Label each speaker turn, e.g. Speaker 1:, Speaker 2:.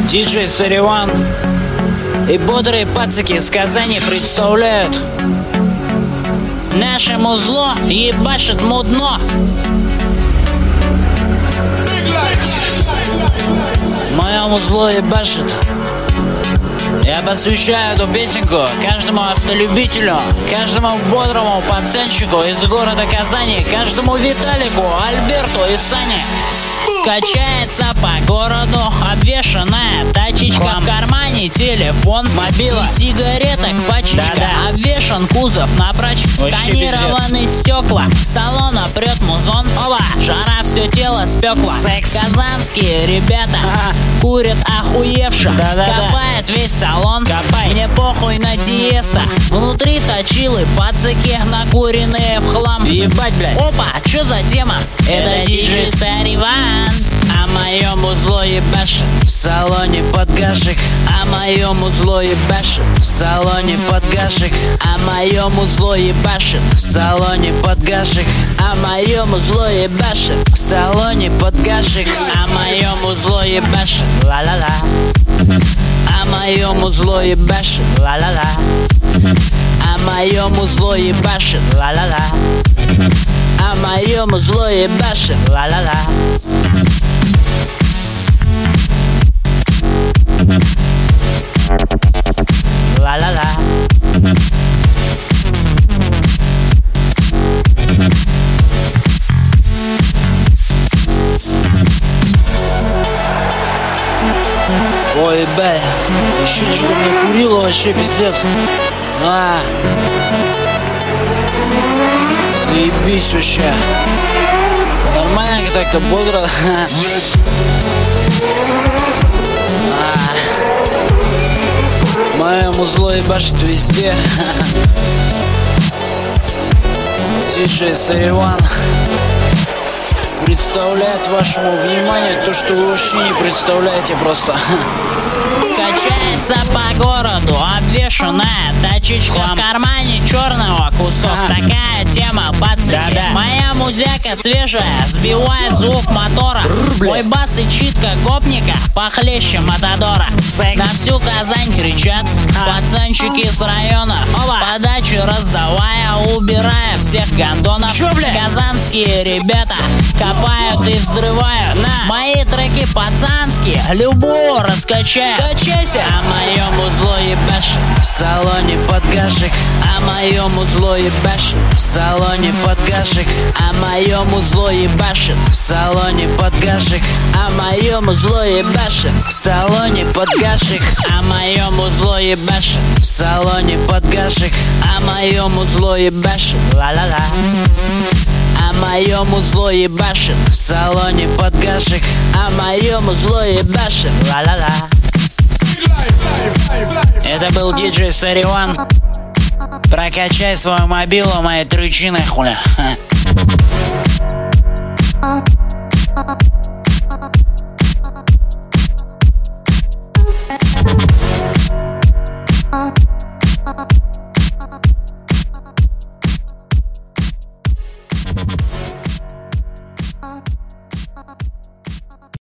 Speaker 1: Диджей Сариван и бодрые пацаки из Казани представляют. Наше музло ебашит мудно. Мое музло ебашит. Я посвящаю эту песенку каждому автолюбителю, каждому бодрому пацанчику из города Казани, каждому Виталику, Альберту и Сане. Качается по городу обвешанная тачечка, в кармане телефон, мобила и сигареток пачечка. Обвешан кузов напрочь, тонированные стекла, салона прет музон, оба, жара все тело спекла. Секс. Казанские ребята курят охуевших, копает весь салон. Мне похуй на Тиеста, внутри точилы пацаки накуренные в хлам. Ебать, блядь. Опа, чё за тема? Это диджей Сариван. А мое музло ебашит в салоне подгашек. А мое музло ебашит в салоне подгашек. А мое музло ебашит в салоне подгашек. А мое музло ебашит в салоне подгашек. А мое музло ебашит ла-ла-ла. А мое музло ебашит ла-ла-ла. А мое музло ебашит ла-ла-ла. А мое музло ебашит ла-ла-ла. Ла-ла-ла. Ой, ебать, еще что-то мне курило, вообще пиздец. Заебись вообще. Нормально так-то, бодро. Мое музло ебашит везде. Диджей Сариван представляет вашему вниманию то, что вы вообще не представляете просто. Качается по городу обвешанная тачечка, в кармане черного кусок. Такая тема, пацаны. Моя музяка свежая, сбивает звук мотора. Мой бас и читка гопника похлеще Матадора. На всю Казань кричат пацанчики с района, подачи раздавая, убирая всех гондонов. Казанские ребята копают и взрывают. Мои треки пацанские, любого раскачают. Качайся! А мое музло ебашит в салоне подгашек. А мое музло ебашит в салоне подгашек. А мое музло ебашит в салоне подгашек. А мое музло ебашит в салоне подгашек. А мое музло ебашит в салоне подгашек. А мое музло ебашит ла-ла-ла. А мое музло ебашит в салоне подгашек. А мое музло ебашит ла-ла-ла. Это был диджей Сариван. Прокачай свою мобилу, мои трючины, хуля.